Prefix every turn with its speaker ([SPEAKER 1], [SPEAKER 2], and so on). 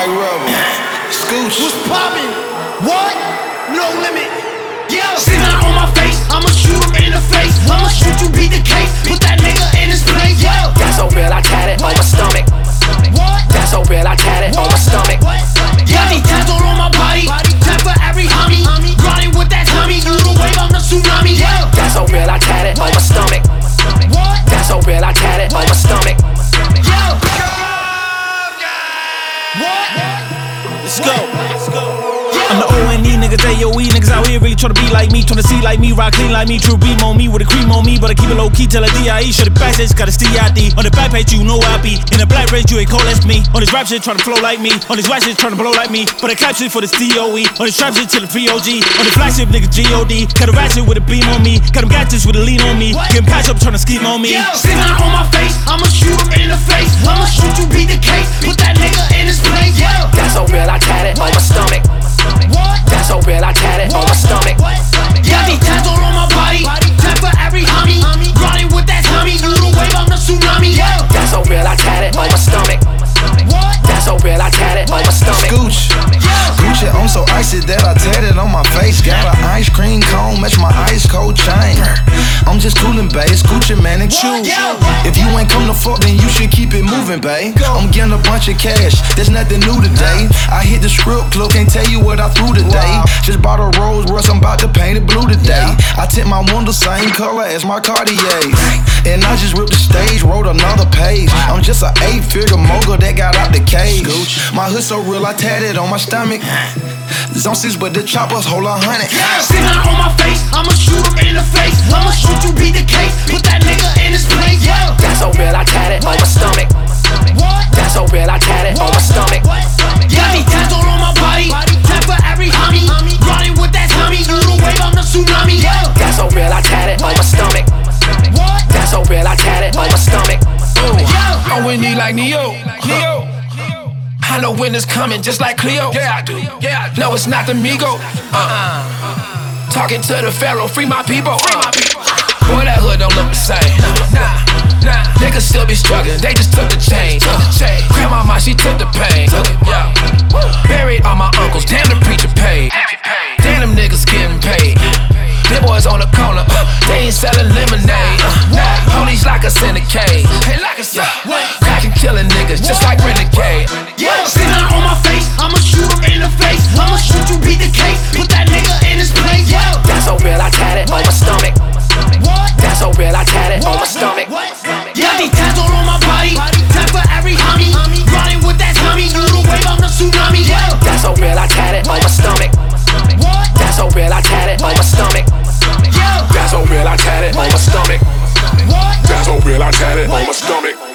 [SPEAKER 1] Mike Rebel. Scooch.
[SPEAKER 2] What's poppin'? What? No limit. Yeah. Sit down on my face, I'ma shoot him in the face. I'ma shoot you, beat the case. Put that nigga in his place. Yeah.
[SPEAKER 3] That's so real, I tatted on my stomach.
[SPEAKER 2] What?
[SPEAKER 3] That's so real, I tatted on my stomach.
[SPEAKER 2] Yeah, these tats all on my body. Tat for every homie. Riding with that Tommy. You the wave, I'm the tsunami. Yeah.
[SPEAKER 3] That's so real, I tatted on my stomach.
[SPEAKER 2] What?
[SPEAKER 3] That's so real, I tatted on my stomach.
[SPEAKER 2] Yeah. What?
[SPEAKER 4] Let's go. I'm the O-N-E niggas, AOE niggas out here really tryna be like me, tryna see like me, rock clean like me, true beam on me with a cream on me, but I keep it low key till a DIE. Show the backstage, got a STID. On the back page, you know I be. In the black race, you ain't cold as me. On this rap shit, tryna flow like me. On this white shit, tryna blow like me. But I cap shit for this DOE. On this trap shit till the POG. On the flagship, nigga G-O-D. Got a ratchet with a beam on me. Got them gadgets with a lean on me. Getting patched up, tryna scheme on me.
[SPEAKER 2] Yeah. Sit down on my face, I'ma shoot him in the face. I'ma shoot you, beat the case. Put that nigga in his place. Yeah.
[SPEAKER 3] That's so real, I tatted on my stomach.
[SPEAKER 2] What?
[SPEAKER 3] That's so real, I tatted on my stomach.
[SPEAKER 2] Yeah, these tats all on my body. Tat for every homie. Riding with that Tommy. You the wave, I'm the tsunami. Yeah.
[SPEAKER 3] That's so real, I tatted on my stomach.
[SPEAKER 2] What?
[SPEAKER 3] That's so real, I tatted on my stomach.
[SPEAKER 1] Scooch. Gucci on so icy that I tatted on my face. Got an ice cream cone, match my ice cold chain. I'm just coolin', babe. Scooching, man, and chew. If you ain't come to fuck, then you should keep it moving, babe. I'm getting a bunch of cash, there's nothing new today. I hit the script club, can't tell you what I threw today. Just bought a Rolls Royce, I'm about to paint it blue today. I tint my window same color as my Cartiers. And I just ripped the stage, wrote another page. I'm just an 8-figure mogul that got out the cage. My hood so real, I tatted on my stomach. Zone 6, but the choppers hold 100.
[SPEAKER 2] Sit down on my face, I'ma shoot him in the face. I'ma shoot you, beat the case. Put that nigga in his place. Yeah.
[SPEAKER 3] That's so real, I tatted on my stomach.
[SPEAKER 2] What?
[SPEAKER 3] That's so real, I tatted on my stomach.
[SPEAKER 2] Yeah, these tats all on my body. Tat for every homie. Riding with that Tommy. You the wave, I'm the tsunami. Yeah.
[SPEAKER 3] That's so real, I tatted on my stomach.
[SPEAKER 2] What?
[SPEAKER 3] That's so real, I tatted on my stomach.
[SPEAKER 2] Yeah.
[SPEAKER 5] I'm with me like Neo. I know when it's coming, just like Cleo. Yeah, I do. Yeah, I do. No, it's not the Migo. Talking to the Pharaoh, free my people. Boy, that hood don't look the same. Nah. Niggas still be struggling, they just took the change. Grandmama, she took the pain. Yeah. Buried all my uncles, damn the preacher paid. Damn them niggas getting paid. Them boys on the corner, they ain't selling lemonade. Police like us in the cage. Cracking, killing niggas just like Renegade.
[SPEAKER 2] Yeah. Sit down on my face, I'ma shoot him in the face. I'ma shoot you, beat the case. Put that nigga in his place. Yeah.
[SPEAKER 3] That's so real, I tatted on my stomach.
[SPEAKER 2] What?
[SPEAKER 3] That's so real, I tatted on my stomach.
[SPEAKER 2] Yeah, these tats all on my body. Tat for every homie. Riding with that Tommy. You the wave, I'm the tsunami. Yeah.
[SPEAKER 3] That's so real, I tatted on my stomach.
[SPEAKER 2] What?
[SPEAKER 3] That's so real, I tatted on my stomach.
[SPEAKER 2] Yeah.
[SPEAKER 3] That's so real, I tatted on my stomach.
[SPEAKER 2] What?
[SPEAKER 3] That's so real, I tatted on my stomach.